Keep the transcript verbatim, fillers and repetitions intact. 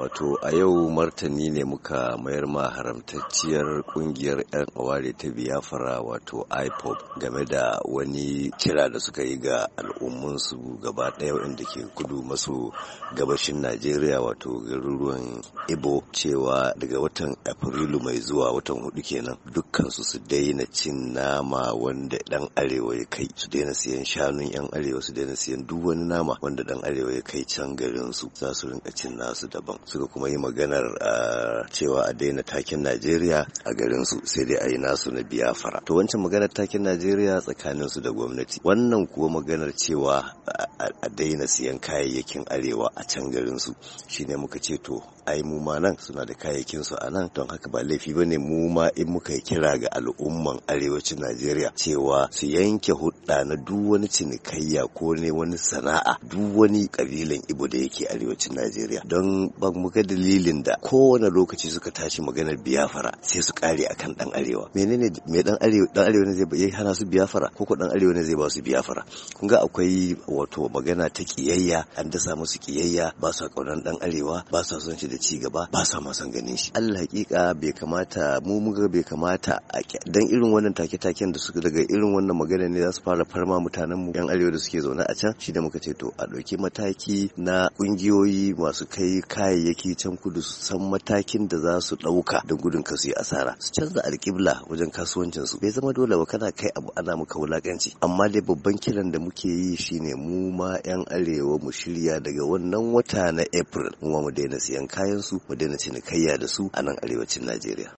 Wato a yau martani ne muka mayar ma haramtacciyar kungiyar 'yan aware ta Biafra wato I P O B game da wani kira da suka yi ga al'ummunsu gaba ɗaya wanda ke kudu maso gabashin Najeriya wato garuruwan Ibo cewa daga watan Afrilu mai zuwa watan hudu kenan dukkansu su daina cin nama wanda dan arewa ya kai, su daina siyan shanun 'yan arewa, su daina siyan duk wani nama wanda dan arewa ya kai can garin su, za su rinka cin nasu daban. Suka kuma yi maganar uh, cewa a daina takin Najeriya a garin su, sai dai a yi nasu na Biafra. To wancan maganar takin Najeriya tsakanin su da gwamnati, wannan kuwa maganar cewa a daina siyan kayayyakin arewa a can garin su, shine muka ce to ai mu ma nan suna da kayayyakin su a nan, don haka ba laifi bane mu ma in muka yi kira ga al'umman arewacin Najeriya cewa su yanke hudda na duk wani cinikayya ko ne wani sana'a duk wani kabilan Ibo da yake arewacin Najeriya, don ba mu ga dalilin da kowane lokaci suka tashi maganar Biafra sai su kare akan dan arewa. Menene me dan arewa dan arewa ne zai hana su Biafra ko ko dan arewa ne zai ba su Biafra? Kun ga akwai wato magana ta kiyayya, an dasa musu kiyayya, ba su kaunan dan arewa, ba su son shi da ci gaba, ba sa ma son ganin shi. Allah hakika bai kamata mu muga bai kamata dan irin wannan take-taken da suka daga irin wannan magana ne za su fara farma mutanen mu yan arewa da suke zaune a can, shi da muka ce to a dauki mataki na kungiyoyi masu kai kayayyaki can kudu su san matakin da za su dauka don gudun kasu yi asara, su canza alƙibla wajen kasuwancin su. Bai zama dole ba kana kai abu ana muka wulakanci, amma dai babban kiran da muke yi shine mu ma yan arewa mu shirya daga wannan wata na April mu ma mu daina siyan kayan su, mu daina cinikayya da su a nan arewacin Najeriya.